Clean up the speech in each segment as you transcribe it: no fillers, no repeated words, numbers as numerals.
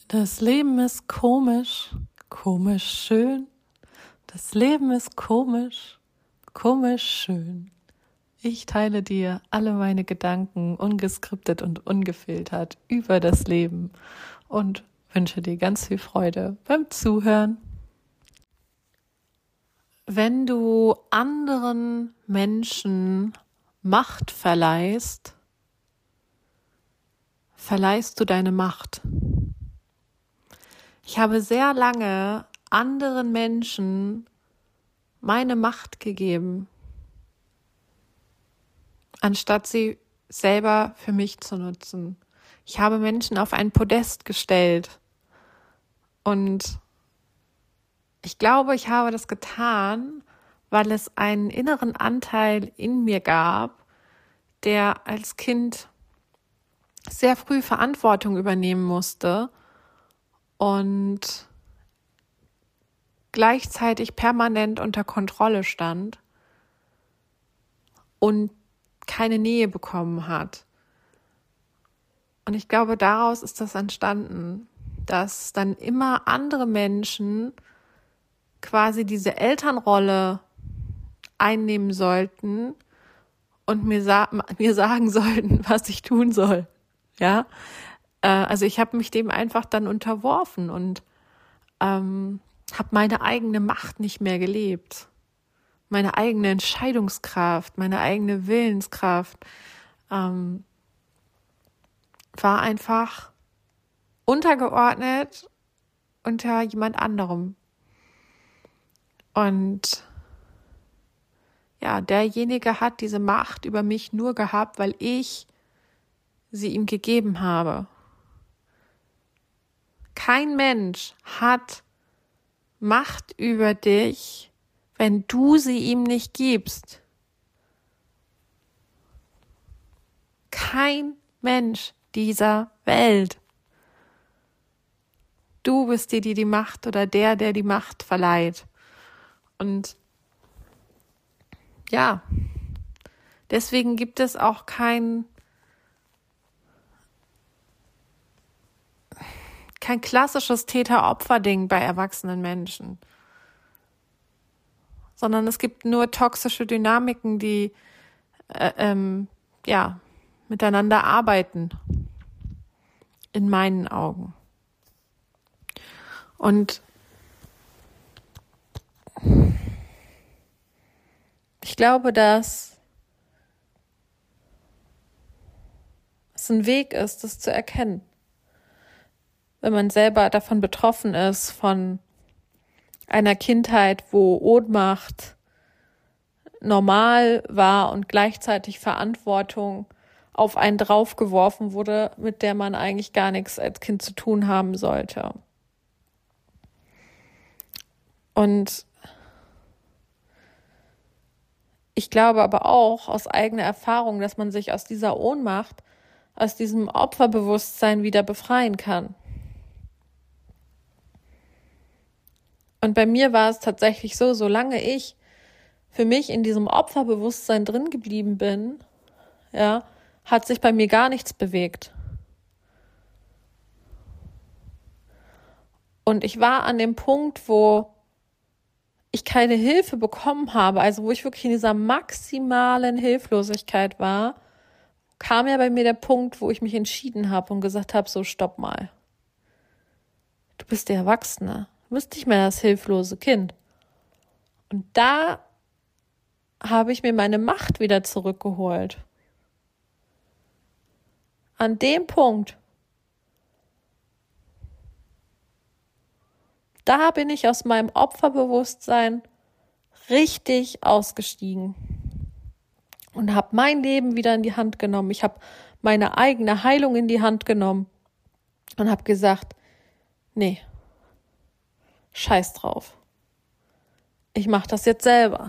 Das Leben ist komisch, komisch schön. Das Leben ist komisch, komisch schön. Ich teile dir alle meine Gedanken ungeskriptet und ungefiltert über das Leben und wünsche dir ganz viel Freude beim Zuhören. Wenn du anderen Menschen Macht verleihst, verleihst du deine Macht. Ich habe sehr lange anderen Menschen meine Macht gegeben, anstatt sie selber für mich zu nutzen. Ich habe Menschen auf ein Podest gestellt und ich glaube, ich habe das getan, weil es einen inneren Anteil in mir gab, der als Kind sehr früh Verantwortung übernehmen musste und gleichzeitig permanent unter Kontrolle stand und keine Nähe bekommen hat. Und ich glaube, daraus ist das entstanden, dass dann immer andere Menschen quasi diese Elternrolle einnehmen sollten und mir sagen sollten, was ich tun soll. Ja, also ich habe mich dem einfach dann unterworfen und habe meine eigene Macht nicht mehr gelebt. Meine eigene Entscheidungskraft, meine eigene Willenskraft war einfach untergeordnet unter jemand anderem. Und ja, derjenige hat diese Macht über mich nur gehabt, weil ich sie ihm gegeben habe. Kein Mensch hat Macht über dich, wenn du sie ihm nicht gibst. Kein Mensch dieser Welt. Du bist die Macht oder der die Macht verleiht. Und ja, deswegen gibt es auch kein klassisches Täter-Opfer-Ding bei erwachsenen Menschen, sondern es gibt nur toxische Dynamiken, die miteinander arbeiten, in meinen Augen. Und ich glaube, dass es ein Weg ist, das zu erkennen. Wenn man selber davon betroffen ist, von einer Kindheit, wo Ohnmacht normal war und gleichzeitig Verantwortung auf einen draufgeworfen wurde, mit der man eigentlich gar nichts als Kind zu tun haben sollte. Und ich glaube aber auch aus eigener Erfahrung, dass man sich aus dieser Ohnmacht, aus diesem Opferbewusstsein wieder befreien kann. Und bei mir war es tatsächlich so, solange ich für mich in diesem Opferbewusstsein drin geblieben bin, ja, hat sich bei mir gar nichts bewegt. Und ich war an dem Punkt, wo ich keine Hilfe bekommen habe, also wo ich wirklich in dieser maximalen Hilflosigkeit war, kam ja bei mir der Punkt, wo ich mich entschieden habe und gesagt habe, so stopp mal. Du bist der Erwachsene, du bist nicht mehr das hilflose Kind. Und da habe ich mir meine Macht wieder zurückgeholt. An dem Punkt, da bin ich aus meinem Opferbewusstsein richtig ausgestiegen und habe mein Leben wieder in die Hand genommen. Ich habe meine eigene Heilung in die Hand genommen und habe gesagt, nee, scheiß drauf. Ich mache das jetzt selber.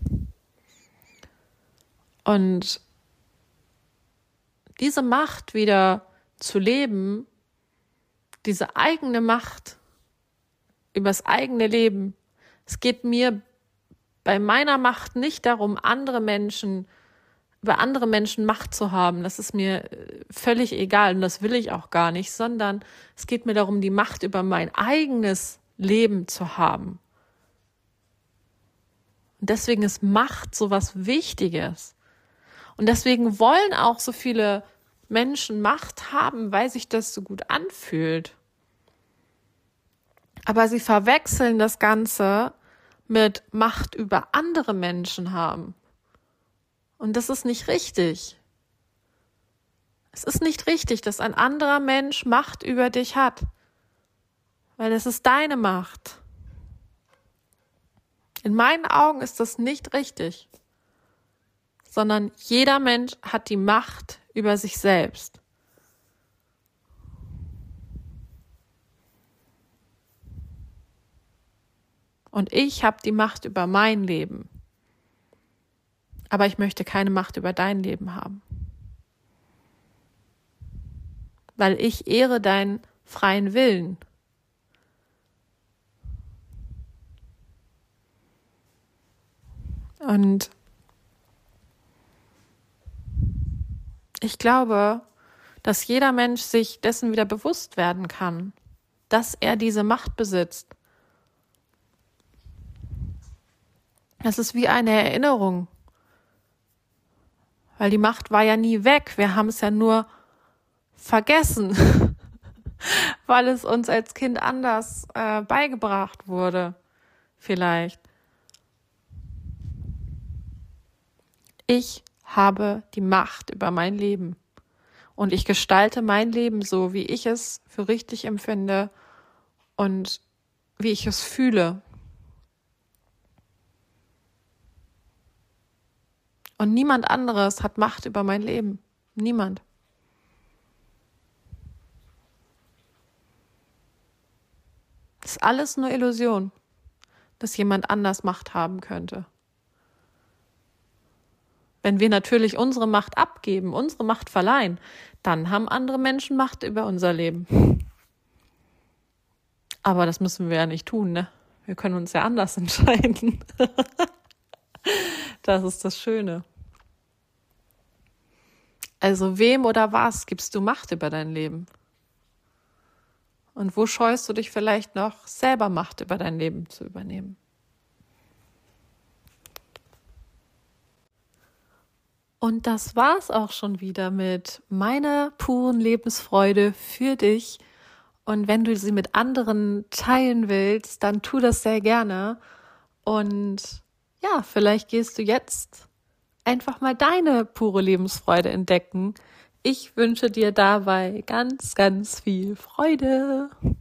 Und diese Macht wieder zu leben, diese eigene Macht übers eigene Leben. Es geht mir bei meiner Macht nicht darum, andere Menschen über andere Menschen Macht zu haben, das ist mir völlig egal und das will ich auch gar nicht, sondern es geht mir darum, die Macht über mein eigenes Leben zu haben. Und deswegen ist Macht so was Wichtiges. Und deswegen wollen auch so viele Menschen Macht haben, weil sich das so gut anfühlt. Aber sie verwechseln das Ganze mit Macht über andere Menschen haben. Und das ist nicht richtig. Es ist nicht richtig, dass ein anderer Mensch Macht über dich hat. Weil es ist deine Macht. In meinen Augen ist das nicht richtig. Sondern jeder Mensch hat die Macht über sich selbst. Und ich habe die Macht über mein Leben. Aber ich möchte keine Macht über dein Leben haben. Weil ich ehre deinen freien Willen. Und ich glaube, dass jeder Mensch sich dessen wieder bewusst werden kann, dass er diese Macht besitzt. Das ist wie eine Erinnerung. Weil die Macht war ja nie weg. Wir haben es ja nur vergessen, weil es uns als Kind anders beigebracht wurde. Vielleicht. Ich habe die Macht über mein Leben. Und ich gestalte mein Leben so, wie ich es für richtig empfinde und wie ich es fühle. Und niemand anderes hat Macht über mein Leben. Niemand. Das ist alles nur Illusion, dass jemand anders Macht haben könnte. Wenn wir natürlich unsere Macht abgeben, unsere Macht verleihen, dann haben andere Menschen Macht über unser Leben. Aber das müssen wir ja nicht tun, ne? Wir können uns ja anders entscheiden. Das ist das Schöne. Also wem oder was gibst du Macht über dein Leben? Und wo scheust du dich vielleicht noch, selber Macht über dein Leben zu übernehmen? Und das war's auch schon wieder mit meiner puren Lebensfreude für dich. Und wenn du sie mit anderen teilen willst, dann tu das sehr gerne. Und ja, vielleicht gehst du jetzt einfach mal deine pure Lebensfreude entdecken. Ich wünsche dir dabei ganz, ganz viel Freude.